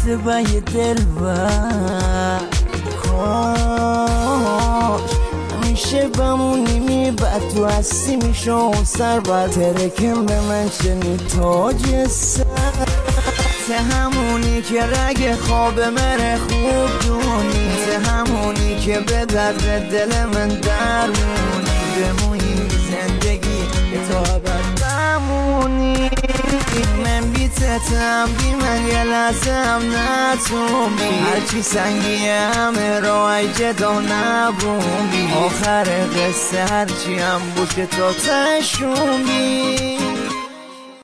به دل بر کاش همیشه بمونی بعد تو هستی میشو سر بر ترکم به من شنی تاج سر ته همونی که رگ خواب من خوب دونی ته همونی که به درد دل من درمونی بمونی زندگی تا ابد بمونی من بیتتم بی من یه لحظه هم نتون بی هرچی سنگی همه رای جدا نبون بی آخر قصه هرچی هم بود که تا تشون بی